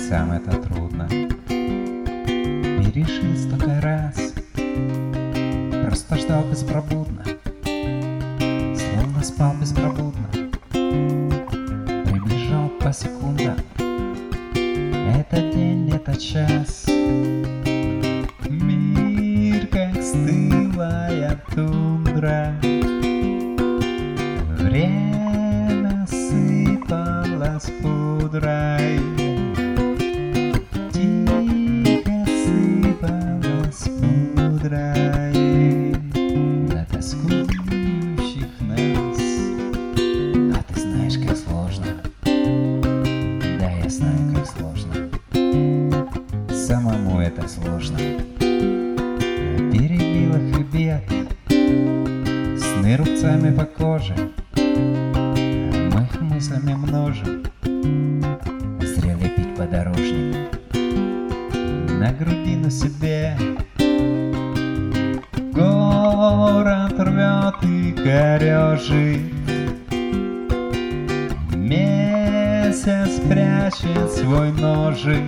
сам это трудно. Пережил столько раз, просто ждал беспробудно, словно спал беспробудно, приближал по секундам этот день, этот час. Мир как стылая тундра, время сыпалось пудрой, тихо сыпалось пудрой на тоскующих нас. А ты знаешь, как сложно. Да, я знаю, как сложно. Самому это сложно. Перебило хребет, сны рубцами по коже, мы их мыслями множим, зря лепить подорожник на грудину себе. Город рвет и корежит, месяц прячет свой ножик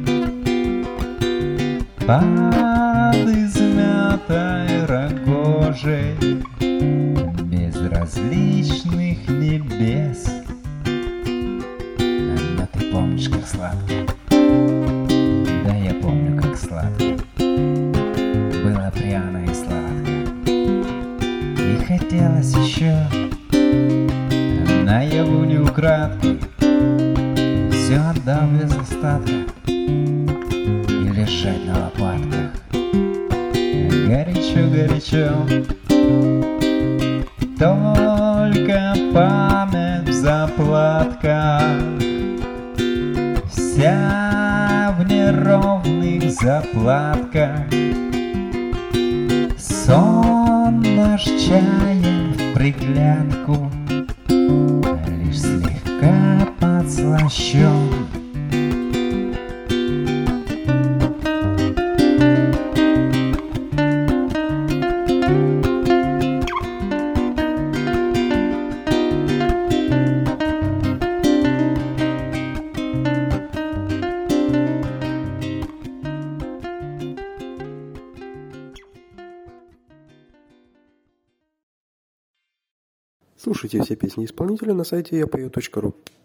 под измятой рогожей безразличных небес. Но ты помнишь, как сладко? Да, я помню, как сладко. Было пряно и сладко, и хотелось еще наяву не украдкой, все отдав без остатка и лежать на лопатках. Горячо, горячо, только память в заплатках, вся в неровных заплатках. Сон наш чаем в приглядку, лишь слегка подслащен. Слушайте все песни исполнителя на сайте yapою.ru.